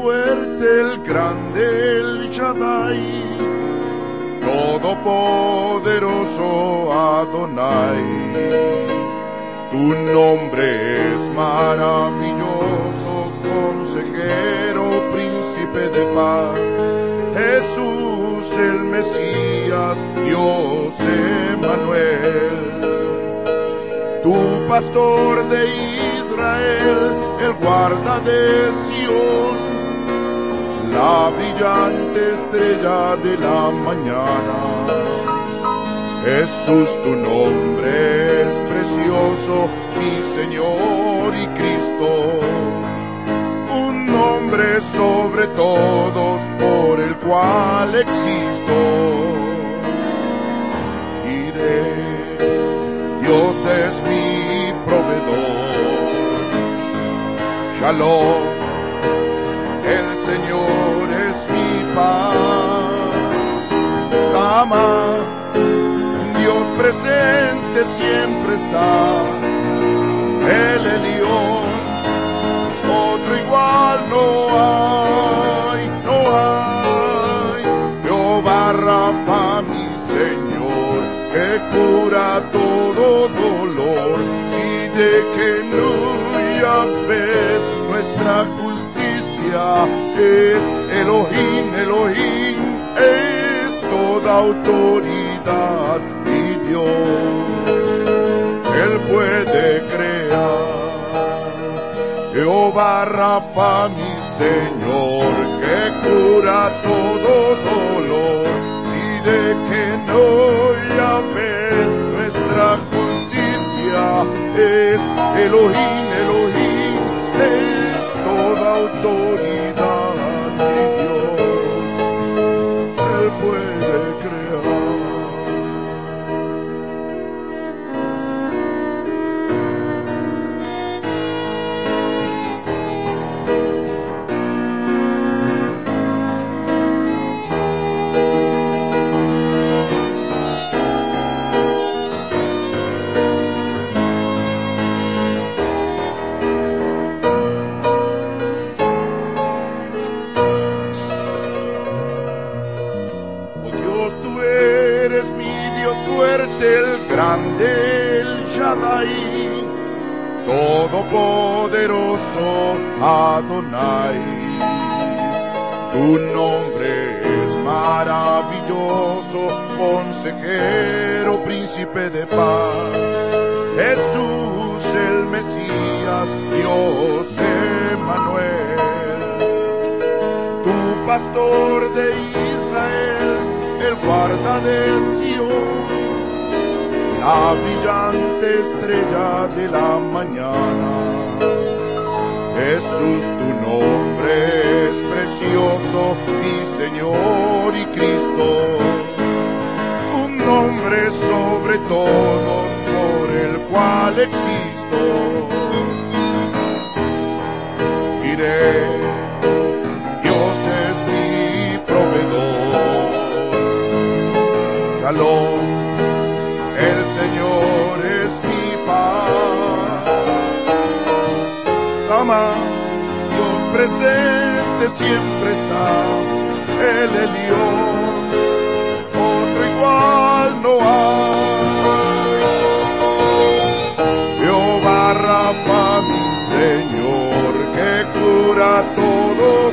fuerte, el grande, el Shaddai, todopoderoso Adonai. Tu nombre es maravilloso, consejero, príncipe de paz, Jesús el Mesías, Dios Emmanuel. Tu pastor de Israel, el guarda de Sión, la brillante estrella de la mañana. Jesús, tu nombre es precioso, mi Señor y Cristo, un nombre sobre todos por el cual existo. Iré, Dios es mi proveedor. Shalom, el Señor es mi paz. Sama, Dios presente siempre está. El Elión, otro igual no hay, no hay. Jehová Rafa, mi Señor, que cura todo dolor. Si de que no Yahvé, nuestra justicia es Elohim, Elohim es toda autoridad y Dios, Él puede crear. Jehová Rafa, mi Señor, que cura todo dolor. Si de que no Yahvé, nuestra justicia es Elohim, Elohim es toda autoridad y Dios, Él puede crear. El grande, el Shaddai, todopoderoso Adonai. Tu nombre es maravilloso, consejero, príncipe de paz, Jesús el Mesías, Dios Emmanuel. Tu pastor de Israel, el guarda de Sión, la brillante estrella de la mañana. Jesús, tu nombre es precioso, mi Señor y Cristo, un nombre sobre todos por el cual existo. Iré, Dios es mi proveedor. Shalom, el Señor es mi paz. Sama, Dios presente siempre está. El Elión, otro igual no hay. Jehová Rafa, mi Señor, que cura todo